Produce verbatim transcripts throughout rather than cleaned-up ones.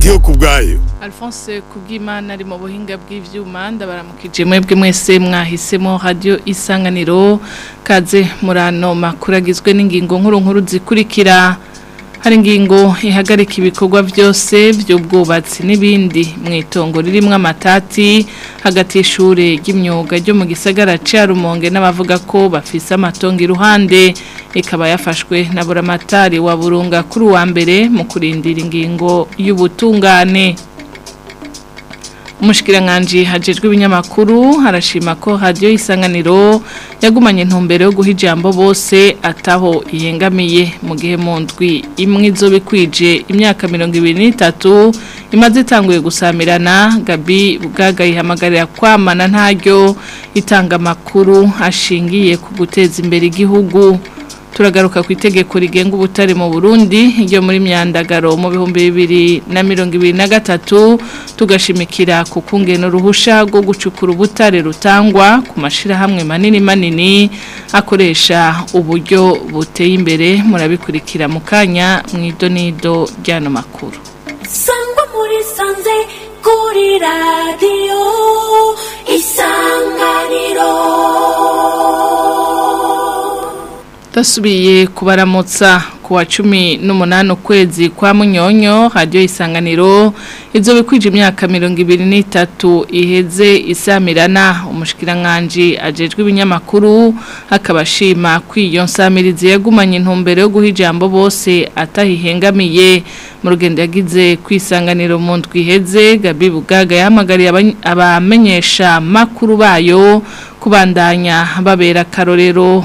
ndiyo kubwayo. Alphonse Kubwimana ari mu buhinga bw'ivyuma ndabaramukije mwebwe mwese mwahisemo radio Isanganiro kaze murano makuragizwe n'ingingo nkuru nkuru zikurikira. Hari ingingo ihagarika ibikorwa byose by'ubwubatsi n'ibindi mwitongo ririmwe amatati hagati y'ishure ry'imyuga ryo mu gisagara ca Rumonge n'abavuga ko bafise amatongo iruhande ikaba yafashwe na buramatari wa Burunga kuri wa mbere mu kurindira ingingo y'ubutungane. Umushikiranganje hajejwe ibinyamakuru harashima ko radio Isanganiro yagumanye intumbero yo guha ijambo bose ataho ihengamiye mu gihe mu ndwi imwe izobikwije imyaka mirongo ibiri n'itatu imaze itanguye gusamirana. Gabi Bugaga ihamagarira kwamana ntaryo itanga amakuru ashingiye ku guteza imbere igihugu. Turagaruka ku itegeko rigenga ubutare mu Burundi ryo muri myandagaro mu bihumbi bibiri na mirongo ibiri na gatatu tugashimikira ku kungena uruhusha rwo gucukura ubutare rutangwa ku mashirahamwe manini manini akoresha uburyo buteye imbere. Murabikurikira mu kanya mw'idonido ryano makuru. Sangwa muri sanze kuri radio Isanganiro. Tasubiye kubaramutsa kuwa cumi n'umunani ukwezi kwa Munyonyo radio Isanganiro izobikwije imyaka mirongo ibiri n'itatu iheze isamirana. Umushikiranganje ajejwe ibinyamakuru akabashima kwiyo nsamirizi yagumanye intumbero yo guha ijambo bose atahihengamiye. Mu rugendo yagize kwisanganiro mu ndwi iheze Gabi Bugaga yahamagariye abamenyesha makuru bayo kubandanya babera karorero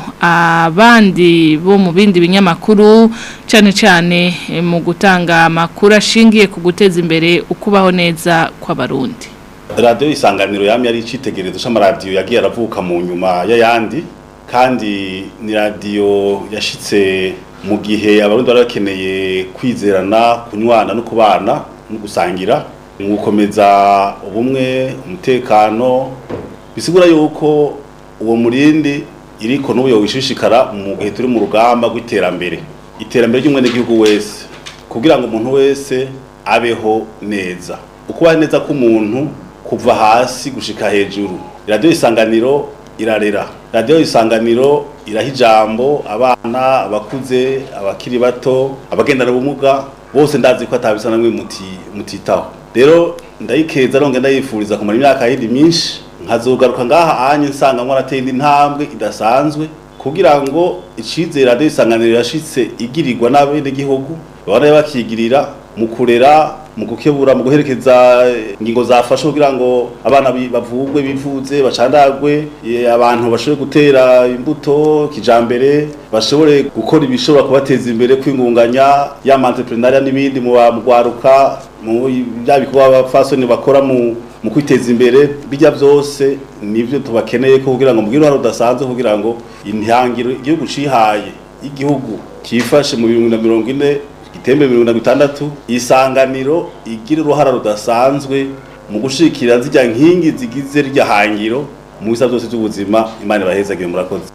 abandi bo mu bindi binyamakuru cyane cyane mu gutanga amakuru ashingiye ku guteza imbere ukubaho neza kw'abarundi. Radio Isanganiro yamye ari icitegerezo c'amaradiyo yagiye aravuka mu nyuma y'ayandi, kandi ni radio yashitse mu gihe abarundi barakeneye kwizerana, kunywana no kubana no gusangira, mu gukomeza ubumwe, umutekano. Bisigura yuko uwo murindi iriko n'ubuyo wishishikara mu gihe turi mu rugamba rw'iterambere iterambere ry'umwene gihugu wese, kugira ngo umuntu wese abeho neza. Ukuba neza k'umuntu kuva hasi gushika hejuru. Radio Isanganiro irarera, Radio Isanganiro iraha ijambo abana, abakuze, abakiri bato, abagendana ubumuga, bose ndazi ko atabisa namwe muti mutitaho. Rero ndayikeza ronge ndayifuriza kumara imyaka yindi myinshi, nkazogaruka ngaha anye nsanga mwarateye intambwe idasanzwe kugira ngo icizere Radio Isanganiro yashitse igirirwa n'abene gihugu bari bakigirira mu kurera, mu gukebura, mu guherekeza ingingo zafashe kugira ngo abana bavugwe, bivuze, bacandagwe, abantu bashobore gutera imbuto kijambere, bashobore gukora ibishobora kubateza imbere, kwingunganya ya entrepreneuria n'ibindi mu bagwaruka mu bya bikorwa abafasoni bakora mu mu kwiteza imbere. Bijya byose nivyo tubakeneye ko kugira ngo mugire haro dasanzwe kugira ngo intangiro igihugu cihaye igihugu kifashe mu bihumbi bibiri na mirongo ine gitembe mirongo itandatu Isanganiro igira uruhara rudasanzwe mu gushikira zijya nkingi zigize rya hangiro mu bisa byose by'ubuzima. Imana bahezagire, murakoze.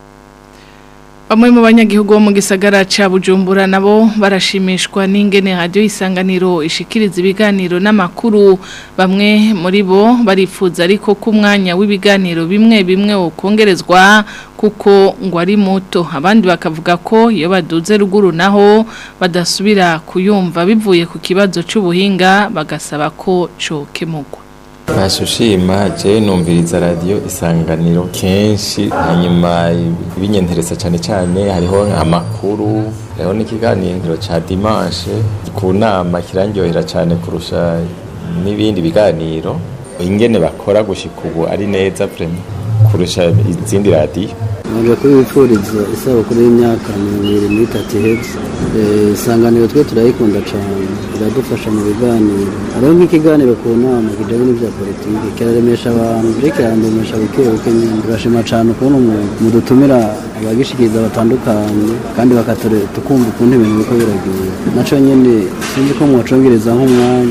Bamwe mu banyagihugu bo mu gisagara ca Bujumbura nabo barashimishwa n'ingene radio Isanganiro ishikiriza ibiganiro n'amakuru. Bamwe muri bo barifuza ariko ku mwanya w'ibiganiro bimwe bimwe ukongerezwa kuko ngo ari muto. Abandi bakavuga ko iyo baduze ruguru naho badasubira kuyumva bivuye ku kibazo c'ubuhinga, bagasaba ko cokemurwa. Nashushima je numviriza radio Isanganiro kenshi, hanyuma ibinyentereza cyane cyane hariho amakuru, hariho n'ikiganiro ca dimanche ku nama kirangyohera cyane kurusha n'ibindi biganiro. Ingene bakora gushika ubu ari neza vraiment kurusha izindi radio. Nje kubipfuriza isabukuru y'imyaka mirongo ibiri n'itatu iheze. Isanganiro twe turayikunda cyane, iradufasha mu biganiro. Hariho nk'ikiganiro ku nama kijanye n'ivya politiki kiraremesha abantu, kiraremesha bukebuke nyine. Turashima cyane ukuntu mu dutumira abagishikiriza batandukanye kandi bakatore tukumva ukuntu ibintu biko biragiye. Naco nyene sinzi ko mwocongereza nk'umwanya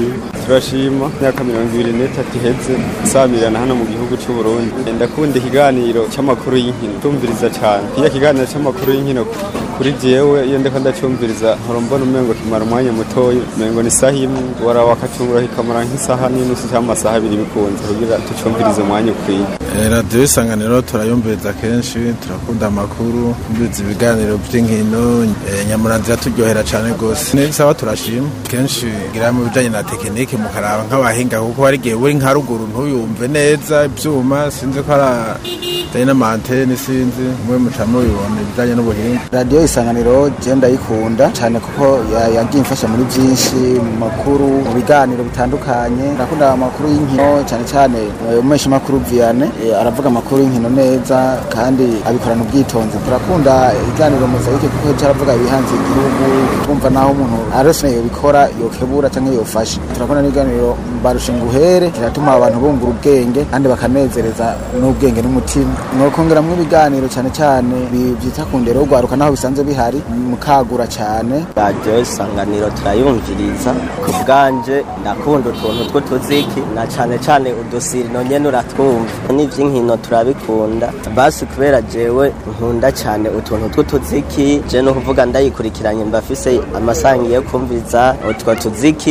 turashima imyaka mirongo ibiri n'itatu iheze isabirana hano mu gihugu cy'u Burundi. Ndakunda ikiganiro cy'amakuru y'inkino, tumviriza cyane. Iyo kiganiro cy'amakuru y'inkino kuri jewe iyo ndiko ndacumviriza nkora mbona umengo kimara umwanya mutoya, umengo ni saha imwe wara wakacungura hikamara nk'isaha n'inusu cyangwa amasaha abiri bikunze kugira tucumvirize umwanya ukwiye. Radio Isanganiro turayumviriza kenshi, turakunda amakuru, mbizi ibiganiro by'inkino, nyamuranzira turyohera cyane gose. Nisaba turashima kenshi gira mu bijanye na tekinike mukaraba nk'abahinga kuko bari gihe buri nka ruguru ntuyumve neza ibyuma sinzi ko ara dynamite sinzi mwe mucamo bibona ibijanye n'ubuhinga. Radio Isanganiro je ndayikunda cyane kuko yagiye imfasha muri byinshi mu makuru mu biganiro bitandukanye. Ndakunda amakuru y'inkino cyane cyane umesha makuru Viane aravuga amakuru y'inkino neza kandi abikorana ubwitonzi. Turakunda iganiro muzayike kuko cyaravuga ibihanze igihugu kumva naho umuntu arose yobikora yokebura cyangwa yofasha. Turakunda n'iganiro mbarushe nguhere kiratuma abantu bungura ubwenge kandi bakanezereza n'ubwenge n'umutima. Nokongera mu biganiro cyane cyane byita kundero rwaruka naho bisanzwe bihari mukagura cyane. Radio Isanganiro turayumviriza ku bwanje ndakunda utuntu two tuziki na cyane cyane udusiri no nyene uratwumva n'ivy'inkino turabikunda basi kubera jewe nkunda cyane utuntu two tuziki je no kuvuga ndayikurikiranye mbafise amasangiye kumviza utwo tuziki.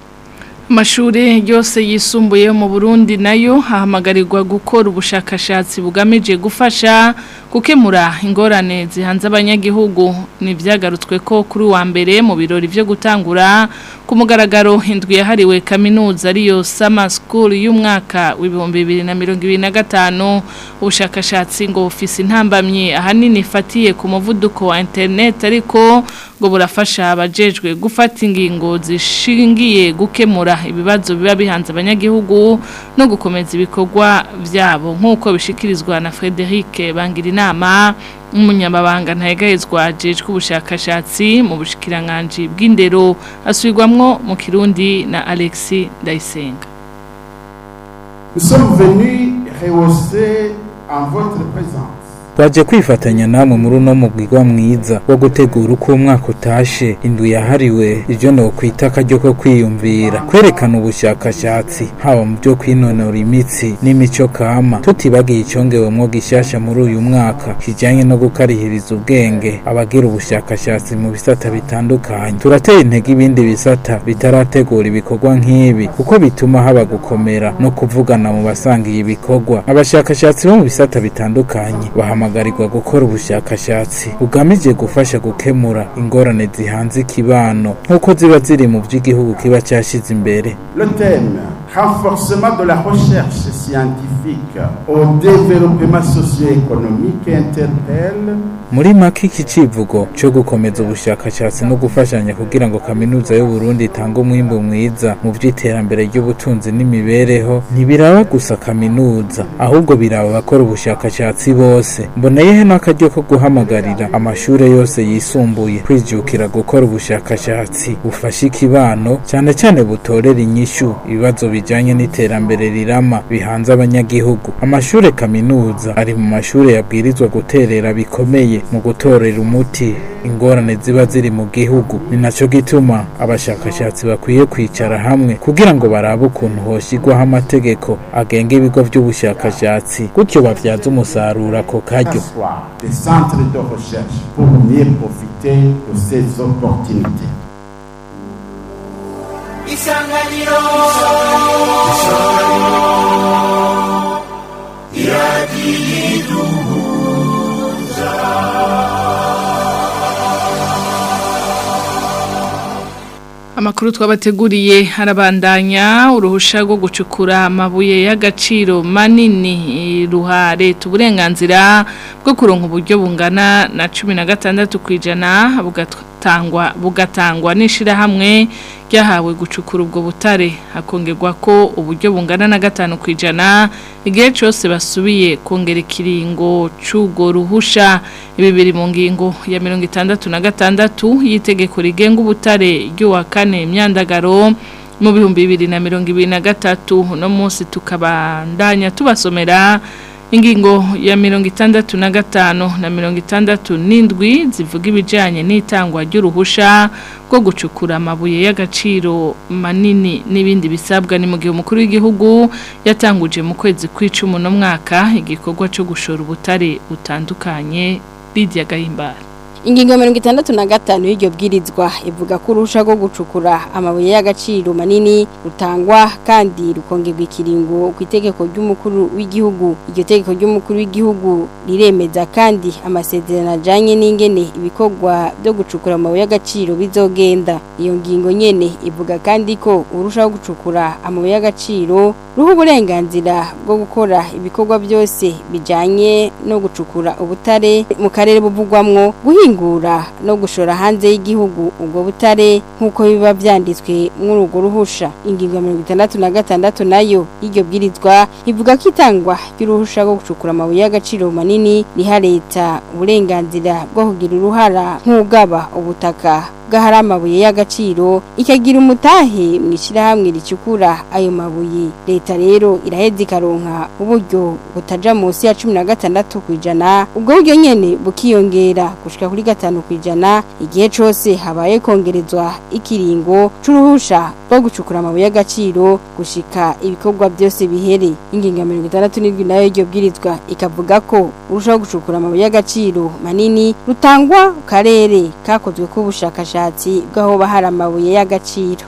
Amashure yose yisumbuye mu Burundi nayo hahamagarirwa gukora ubushakashatsi bugamije gufasha gukemura ingorane zihanze abanyagihugu. Ni vyagarutswe ko kuri wa mbere mu birori byo gutangura ku mugaragaro indwi yahariwe kaminuza ariyo Summer School y'umwaka w'ibihumbi bibiri na mirongo ibiri na gatanu. Ubushakashatsi ngo ofisi ntambamye ahanini ifatiye ku muvuduko wa internet ariko ngo burafasha abajejwe gufata ingingo zishingiye gukemura ibibazo biba bihanze abanyagihugu no gukomeza ibikorwa byabo nk'uko bishikirizwa na Frederic Bangirinama umunyamabanga ntayegayezwa ajejwe ubushakashatsi mu bushikiranganje bw'indero asubirwamwo mu Kirundi na Alexis Ndayisenga. Nous sommes venus rehausser en votre présence Baje kwifatanya namwe muri no mugwigwa mwiza wo gutegura uko umwaka utashe indwi yahariwe ivyo no kwita akaryo ko kwiyumvira kwerekana ubushakashatsi haba mu byo kwinonora imitsi n'imico kama tutibagiye icyongewemwo gishasha muri uyu mwaka kijanye no gukarihiriza ubwenge abagira ubushakashatsi mu bisata bitandukanye. Turateye intege ibindi bisata bitarategura ibikorwa nk'ibi kuko bituma haba gukomera no kuvugana mu basangiye ibikorwa. Abashakashatsi bo mu bisata bitandukanye bahama magarirwa gukora ubushakashatsi bugamije gufasha gukemura ingorane zihanze kibano nkuko ziba ziri mu by'igihugu kiba cyashize imbere. Le thème renforcement de la recherche scientifique au développement socio-économique interpelle. Muri make iki civugo cyo gukomeza ubushakashatsi no gufashanya kugira ngo kaminuza y'u Burundi itange umwimbo mwiza mu by'iterambere ry'ubutunzi n'imibereho ntibiraba gusa kaminuza ahubwo biraba bakora ubushakashatsi bose. Mboneyehe n'akaryo ko guhamagarira amashure yose yisumbuye kwijukira gukora ubushakashatsi bufasha ikibano cyane cyane butorera inyishu ibibazo bijanye n'iterambere rirama bihanze abanyagihugu. Amashure kaminuza ari mu mashure yabwirizwa guterera bikomeye mu gutorera umuti ingorane ziba ziri mu gihugu. Ni naco gituma abashakashatsi bakwiye kwicara hamwe kugira ngo barabe ukuntu hoshigwaho amategeko agenga ibigo by'ubushakashatsi gutyo bavyaza umusaruro ako karyo. Des centres de recherche pour mieux profiter de ces opportunités. Isanganiro Amakuru twabateguriye harabandanya uruhusha rwo gucukura amabuye y'agaciro manini ruha leta uburenganzira bwo kuronka uburyo bungana na cumi na gatandatu kwijana bugatangwa bugatangwa n'ishira hamwe ryahawe gucukura ubwo butare hakongerwa ko uburyo bungana na gatanu kwijana igihe cyose basubiye kongera ikiringo cy'ugo ruhusha. Ibi biri mu ngingo ya mirongo itandatu na gatandatu y'itegeko rigenga ubutare ry'uwa kane myandagaro mu bihumbi bibiri na mirongo ibiri na gatatu. No munsi tukabandanya tubasomera ingingo ya mirongo itandatu na gatanu na mirongo itandatu n'indwi zivuga ibijanye n'itangwa ry'uruhusha rwo gucukura amabuye y'agaciro manini n'ibindi bisabwa ni mu gihe umukuru w'igihugu yatanguje mu kwezi kw'icumi no mwaka igikorwa cyo gushora ubutare butandukanye Lydia Gahimbara. Ingingo mirongo itandatu na gatanu y'iryo bwirizwa ivuga ko urusha rwo gucukura amabuye y'agaciro manini rutangwa kandi rukongerwa ikiringo ku itegeko ry'umukuru w'igihugu. Iryo tegeko ry'umukuru w'igihugu riremeza kandi amasezerano ajanye n'ingene ibikorwa byo gucukura amabuye y'agaciro bizogenda. Iyo ngingo nyene ivuga kandi ko urusha rwo gucukura amabuye y'agaciro ruha uburenganzira bwo gukora ibikorwa byose bijanye no gucukura ubutare mu karere buvugwamwo guhingura no gushora hanze y'igihugu ubwo butare nkuko biba byanditswe muri urwo ruhusha. Ingingo ya mirongo itandatu na gatandatu nayo y'iryo bwirizwa ivuga ko itangwa ry'uruhusha rwo gucukura amabuye y'agaciro manini riha leta uburenganzira bwo kugira uruhara nk'ugaba ubutaka gahara amabuye y'agaciro ikagira umutahe mwishirahamwe ricukura ayo mabuye. Leta rero iraheza ikaronka uburyo butaja munsi ya cumi na gatandatu kwijana ubwo buryo nyene bukiyongera gushika kuri gatanu kwijana igihe cose habaye kongerezwa ikiringo c'uruhusha rwo gucukura amabuye y'agaciro gushika ibikorwa byose bihere. Ingingo ya mirongo itandatu n'indwi nayo iryo bwirizwa ikavuga ko urushaho gucukura amabuye y'agaciro manini rutangwa ku karere kakozwe k'ubushakashatsi bw'aho bahara amabuye y'agaciro.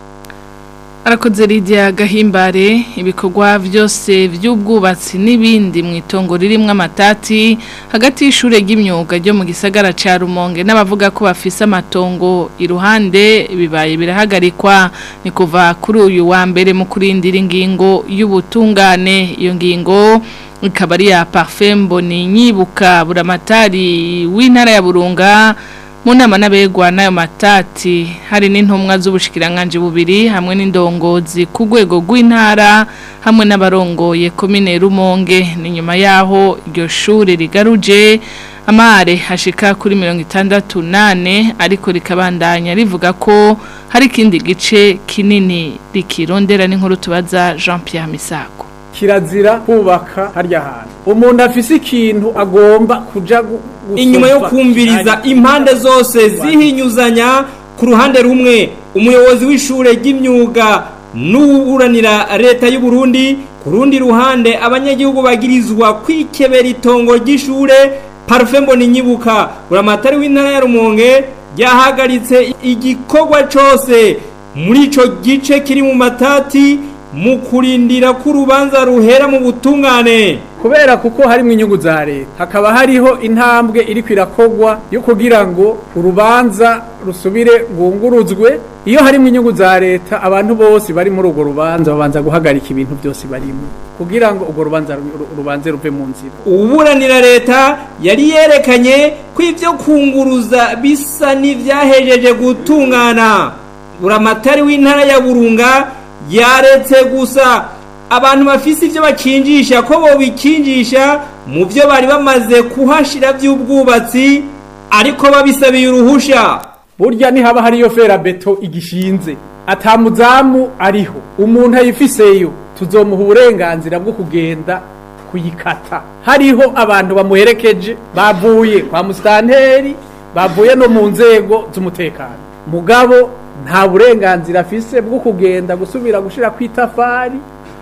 Arakoze Lydia Gahimbare. Ibikorwa byose by'ubwubatsi n'ibindi mu itongo ririmwe amatati hagati y'ishure ry'imyuga ryo mu gisagara ca Rumonge n'abavuga ko bafise amatongo iruhande bibaye birahagarikwa ni kuva kuri uyu wa mbere mu kurindira ingingo y'ubutungane. Iyo ngingo ikaba ari ya Parfait Mboni Nyibuka buramatari w'intara ya Burunga mu nama n'abegwa n'ayo matati hari n'intumwa z'ubushikiranganje bubiri hamwe n'indongozi ku rwego rw'intara hamwe n'abarongoye komine Rumonge. ni nyuma yaho iryo shure rigaruje amare hashika kuri mirongo itandatu nane ariko rikabandanya rivuga ko hari ikindi gice kinini rikirondera n'inkuru tubaza Jean Pierre Misago. Kirazira kubaka harya hantu umuntu afise ikintu agomba kuja inyuma yo kumviriza impande zose zihinyuzanya ku ruhande rumwe umuyobozi w'ishure ry'imyuga n'uburanira leta y'u Burundi ku rundi ruhande abanyagihugu bagirizwa kwikebera itongo ry'ishure Parfait Mboni Nyibuka buramatari w'intara ya Rumonge yahagaritse igikorwa cose muri ico gice kiri mu matati mu kurindira ko urubanza ruhera mu butungane kubera kuko harimo inyungu za leta hakaba hariho intambwe iri kwirakogwa yo kugira ngo urubanza rusubire rwunguruzwe. Iyo harimo inyungu za leta abantu bose bari muri urwo rubanza babanza guhagarika ibintu byose barimo kugira ngo urwo rubanza rubanze ruve mu nzira. Uburanira leta yari yerekanye ko ivyo kunguruza bisa n'ivyahejeje gutungana. Buramatari w'intara ya Burunga yaretse gusa abantu bafise ivyo bakinjisha ko bo bikinjisha mu byo bari bamaze kuhashira by'ubwubatsi ariko babisabiye uruhusha. Burya ni haba hariyo fera beto igishinze atamuzamu ariho umuntu ayifiseyo tuzomuha uburenganzira bwo kugenda kuyikata. Hariho abantu bamuherekeje bavuye kwa mustanteri bavuye no mu nzego z'umutekano mugabo nta burenganzira afise bwo kugenda gusubira gushira kwitafari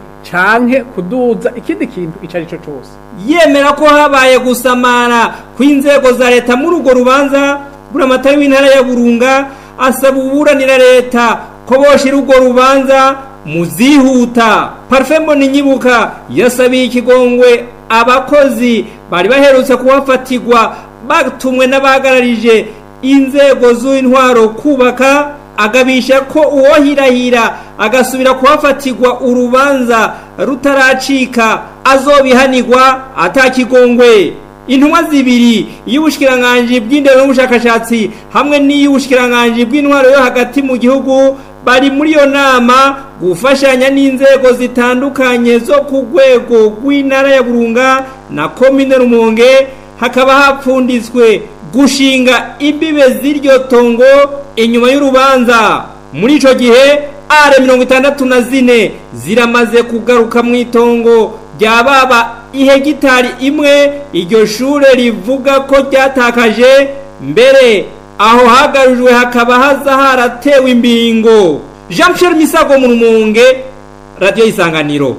canke kuduza ikindi kintu icari cyo cyose. Yemera ko habaye gusamara kw'inzego za leta muri urwo rubanza. Buramatari w'intara ya Burunga asaba uburanira leta ko boshira urwo rubanza muzihuta. Parfait Mboni Nyibuka yasabiye ikigongwe abakozi bari baherutse kuhafatirwa batumwe n'abagararije inzego z'intwaro kubaka agabisha ko uwohirahira agasubira kuhafatirwa urubanza rutaracika azobihanirwa atakigongwe. Intumwa zibiri y'ubushikiranganje bw'indero n'ubushakashatsi hamwe n'iy'ubushikiranganje bw'intwaro yo hagati mu gihugu bari muri yo nama gufashanya n'inzego zitandukanye zo ku rwego rw'intara ya Burunga na komine Rumonge. Hakaba hapfunditswe gushinga imbibe z'iryo tongo inyuma y'urubanza. Muri ico gihe are mirongo itandatu na zine ziramaze kugaruka mu itongo ryababa ihegitari imwe iryo shure rivuga ko ryatakaje mbere aho hagarujwe hakaba haza haratewe imbingo. Jean Pierre Misago mu Rumonge, Radio Isanganiro.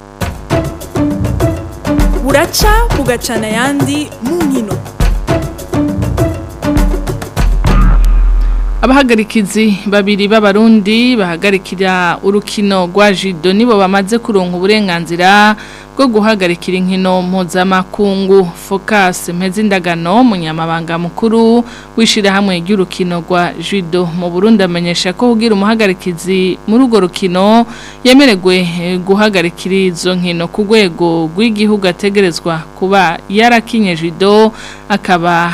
Buraca bugacana yandi mu nkino. Abahagarikizi babiri b'abarundi bahagarikira urukino rwa judo nibo bamaze kuronka uburenganzira bwo guhagarikira inkino mpuzamakungu. Focus Mpezindagano munyamabanga mukuru wishira hamwe ry'urukino rwa judo mu Burundi amenyesha ko kugira umuhagarikizi muri urwo rukino yemererwe guhagarikira izo nkino ku rwego rw'igihugu ategerezwa kuba yarakinye judo akaba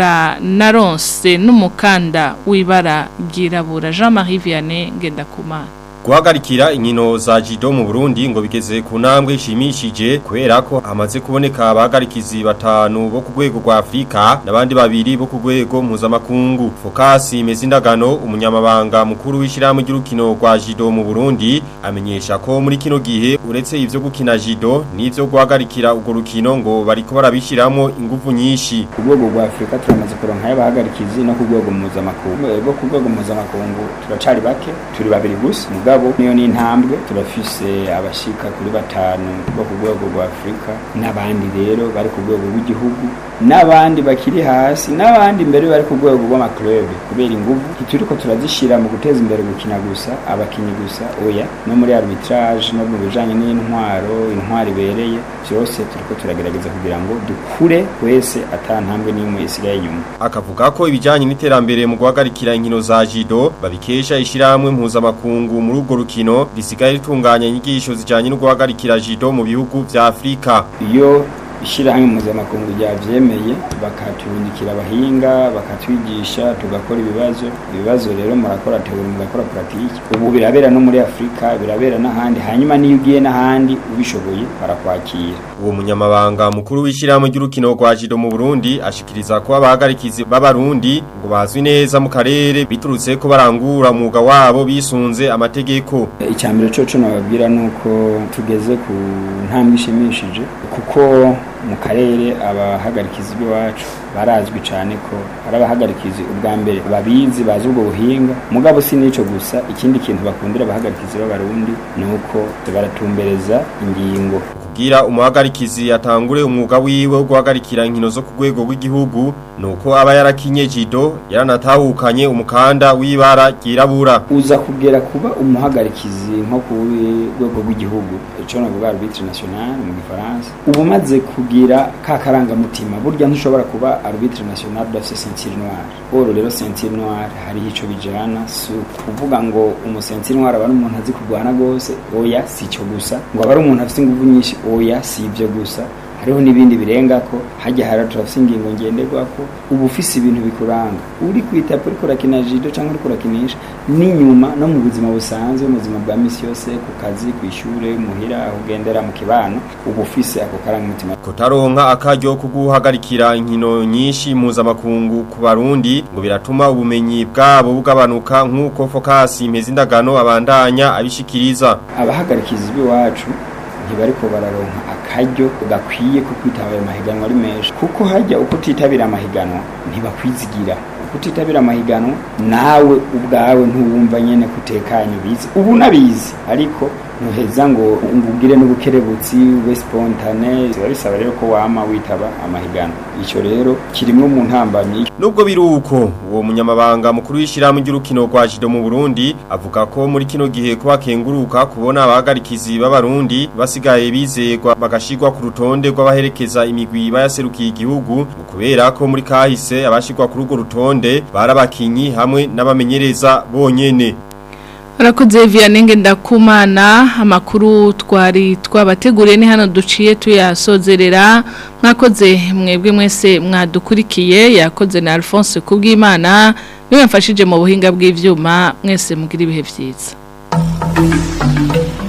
yaranaronse n'umukanda w'ibara ryirabura. Jean-Marie Vianney Ngendakumana. Guhagarikira inkino za judo mu Burundi ngo bigeze ku ntambwe ishimishije kubera ko hamaze kuboneka abahagarikizi batanu bo ku rwego rwa Afrika n'abandi babiri bo ku rwego mpuzamakungu. Focus Mpezindagano umunyamabanga mukuru w'ishirahamwe ry'urukino rwa judo mu Burundi amenyesha ko muri kino gihe uretse ivyo gukina judo n'ivyo guhagarikira urwo rukino ngo bariko barabishiramo ingufu nyinshi. Ku rwego rwa Afrika turamaze kuronka abahagarikizi no ku rwego mpuzamakungu. Ego ku rwego mpuzamakungu turacari bake turi babiri gusa. Niyo ni intambwe turafise abashika kuri batanu bo ku rwego rwa Afrika n'abandi rero bari ku rwego rw'igihugu n'abandi bakiri hasi n'abandi mbere bari ku rwego rw'amaklub kubera ingufu turiko turazishira mu guteza imbere gukina gusa abakinyi gusa oya no muri arbitrage no mu bijanye n'intwaro intwari bereye byose turiko turagerageza kugira ngo dukure wese atantambwe n'imwe isigaye inyuma. Akavuga ko ibijanye n'iterambere mu guhagarikira inkino za judo babikesha ishiramwe mpuzamakungu muri urwo rukino risigaye ritunganya inyigisho zijanye no guhagarikira judo mu bihugu vya Afrika. Iyo ishirahamwe mpuzamakungu ryavyemeye bakatubindikira abahinga bakatwigisha tugakora ibibazo ibibazo rero murakora teori mugakora pratique ubu birabera no muri Afrika birabera n'ahandi hanyuma niyo ugiye n'ahandi ubishoboye barakwakira. Uwo munyamabanga mukuru w'ishirahamwe ry'urukino rwa judo mu Burundi ashikiriza ko abahagarikizi b'abarundi ngo bazwi neza mu karere biturutse ko barangura umwuga wabo bisunze amategeko. Icyambere coco nababwira nuko tugeze ku ntambwe ishimishije kuko mu karere abahagarikizi b'iwacu barazwi cyane ko ari abahagarikizi ubwa mbere babizi bazi ubwo buhinga mugabo si nico gusa ikindi kintu bakundira abahagarikizi b'abarundi nuko baratumbereza ingingo kugira umuhagarikizi atangure umwuga wiwe wo guhagarikira inkino zo ku rwego rw'igihugu nuko aba yarakinye judo yaranatahukanye umukanda w'ibara ryirabura. Uza kugera kuba umuhagarikizi nko ku rwego rw'igihugu ico no kuvuga arbitre national mu Gifaransa ubu maze kugira ka karanga mutima burya ntushobora kuba arbitre national de ceinture noire. Oro rero ceinture noire hari ico bijana su kuvuga ngo umu ceinture noire aba n'umuntu azi kurwana gose oya sico gusa ngo aba ari umuntu afite ingufu nyinshi oya si ibyo gusa hariho n'ibindi birenga ko hajya hara turafise ingingo ngenderwa ko ubu ufise ibintu bikuranga uri kwita kuri kurakina judo cyangwa uri kurakinisha n'inyuma no mu buzima busanzwe mu buzima bwa misi yose ku kazi ku ishure muhira ugendera mu kibano ubu ufise ako karanga mutima. Kutaronka akaryo ko guhagarikira inkino nyinshi mpuzamakungu ku Barundi ngo biratuma ubumenyi bwabo bugabanuka nk'uko Focus Mpezindagano abandanya abishikiriza. Abahagarikizi b'iwacu ntibariko bararonka akaryo gakwiye ko kwitabira amahiganwa ari menshi kuko hajya uko titabira amahiganwa ntibakwizigira kutitabira amahiganwa nawe ubwawe ntuwumva nyene kutekanya bizi ubu nabizi ariko nuheza ngo ngubwire n'ubukerebutsi we spontane bisaba rero ko wama witaba amahiganwa ico rero kirimwe mu ntambamye. Nubwo biruko uwo munyamabanga mukuru w'ishirahamwe ry'urukino rwa judo mu Burundi avuga ko muri kino gihe ko bakenguruka kubona abahagarikizi b'abarundi basigaye bizegwa bagashirwa ku rutonde rw'abaherekeza imigwi bayaserukiye igihugu kubera ko muri kahise abashirwa kuri urwo rutonde barabakinyi hamwe n'abamenyereza bonyene. Arakoze Vianney Ngendakumana amakuru twari twabateguriye ni hano duciye tuyasozerera mwakoze mwebwe mwese mwadukurikiye yakoze na Alphonse Kubwimana niwe yamfashije mu buhinga bw'ivyuma mwese mugira ibihe vyiza.